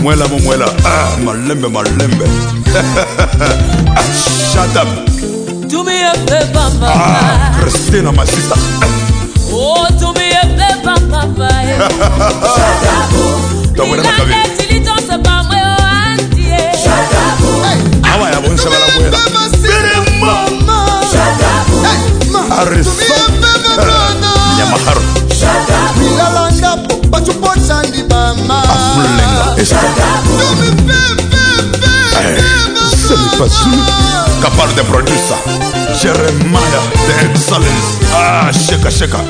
Mumwela malembe Shut up. Do me a favor, mama. Christina, my sister. Oh, do me a favor, mama. Shut up. Don't worry about Kapal the producer Jeremiah the excellence. Shaka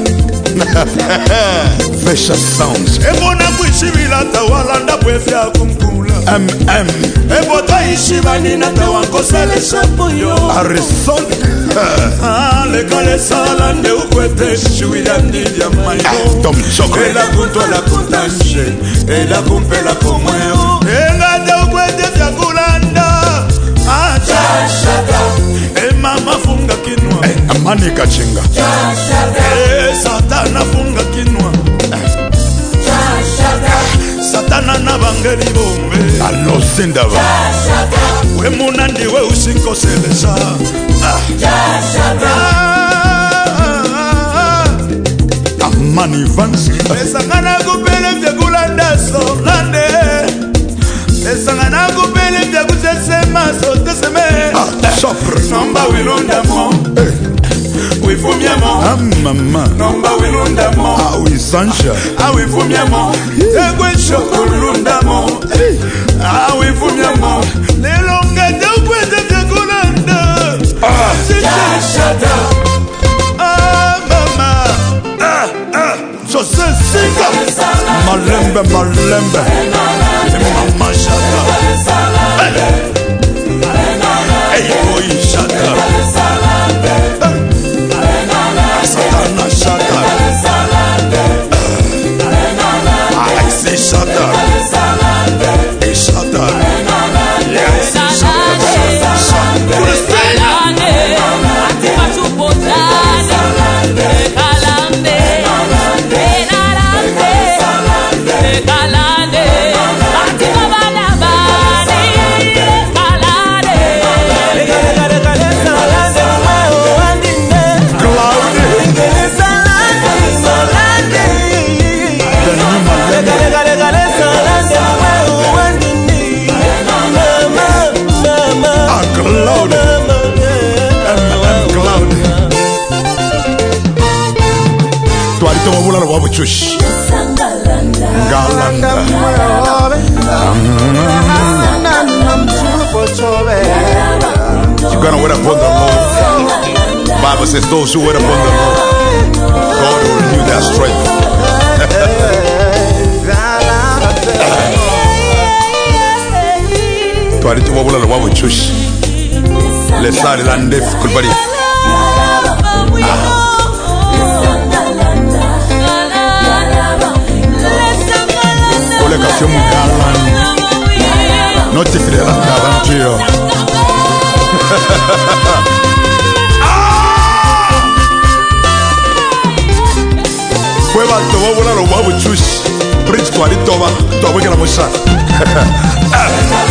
Vicious sounds. Ebona kuishibila tawalanda bwefya kumkula Ebota ishibani na tawankosele shapuyo Arisonic Lekale salande ukwete shuida ndidia mayo Tom Choko Ela kunto la kuntashe Ela kumpela komweo Ela de ukwete vya kulanda Chashaka mama funga kinwa Amani kachinga Satana funga kinwa Satana na bangeli bombe Alosindava We munandi we usinkoselesa Amani Vance Esangana kupele vya kulanda solande Esangana kupele vya kusesema sote seme Sopre Nomba wilunda mo Wifumia mo Mama Nomba wilunda mo Awi Sansha Awifumia mo Egwe shokulunda mo Awifumia mo Lelonga dekwete vya kulanda Shashada Mama Jose Sika Malembe Mama Shaka Hey boy Shaka Satana Shaka I say Shaka Shaka Yes Wabula wabu chush Galanda You're gonna wait upon the Lord. Bible says those who wait upon the Lord, God will renew their strength. Tuarito wabula wabu chush Lesari landef kulbari Collection Galan Notifié la aventure Cueva toba volar o wabu chush Bridge tuarito va, tu abuela la mocha